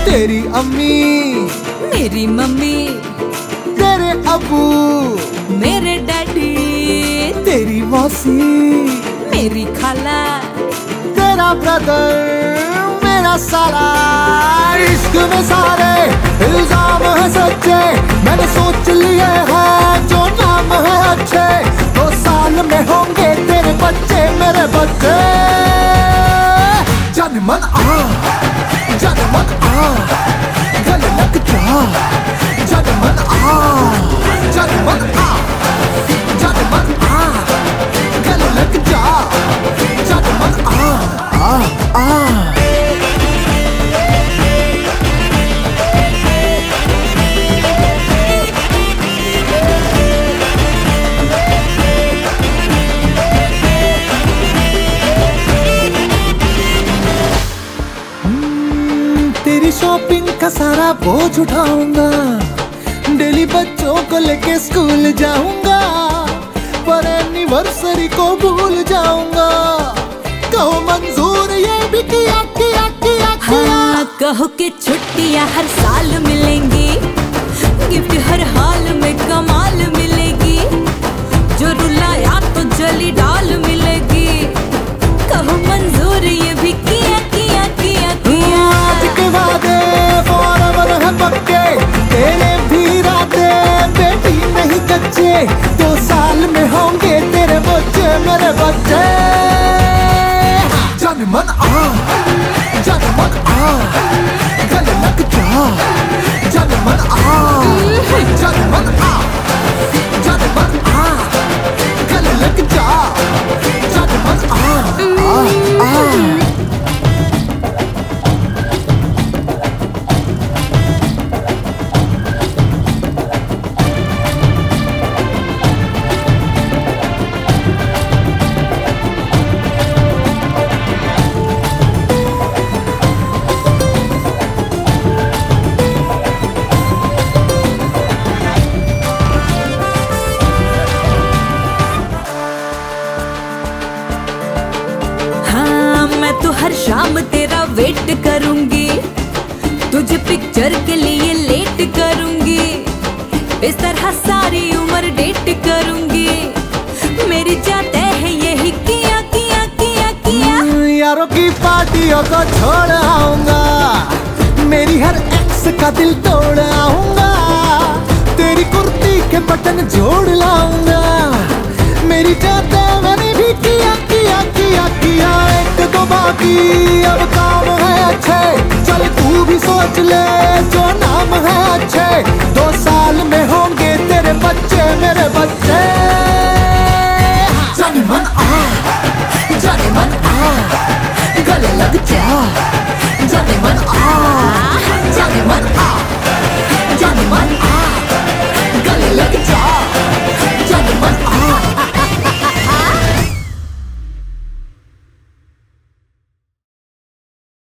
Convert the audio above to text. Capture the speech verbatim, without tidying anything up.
तेरी अम्मी मेरी मम्मी, तेरे अबू मेरे डैडी, तेरी मौसी मेरी खाला, तेरा ब्रदर मेरा साला। इश्क में सारे इल्जाम है सच्चे, मैंने सोच लिए हैं जो नाम है अच्छे। दो साल में होंगे तेरे बच्चे मेरे बच्चे। जन मन आ जन मन आ गल लग जा, जन मन आ जन मन आ जन मन आ गल लग जा, जन मन आ आ आ। तेरी शॉपिंग का सारा बोझ उठाऊंगा, डेली बच्चों को लेके स्कूल जाऊंगा, पर एनिवर्सरी को भूल जाऊंगा। कहो मंजूर ये भी किया किया किया किया। हाँ, कहो कि छुट्टियां हर साल मिलेंगी, गिफ्ट हर हाल में कमाल मिलेगी, जो रुलाया तो जली डाल मिलेगी। कहो मंजूर ये भी किया किया किया किया। आज के वादे forever है पक्के, तेरे भी राते बेटी नहीं कच्चे। दो साल में होंगे तेरे बच्चे मेरे बच्चे। जन मन आ जन मन आ गल लग जा, जन मन आ जन मन आ जन मन आ गल लग जा, जन मन आ आ आ। तो हर शाम तेरा वेट करूंगी, तुझे पिक्चर के लिए लेट करूंगी, इस तरह सारी उम्र डेट करूंगी। मेरी जाते है यही किया किया किया किया। यारों की पार्टियों को छोड़ आऊंगा, मेरी हर एक्स का दिल तोड़ आऊंगा, तेरी कुर्ती के बटन जोड़ लाऊंगा। मेरी जाते मैंने भी किया किया किया किया। एक दो बाकी अब काम है अच्छे, चल तू भी सोच ले जो नाम है अच्छे।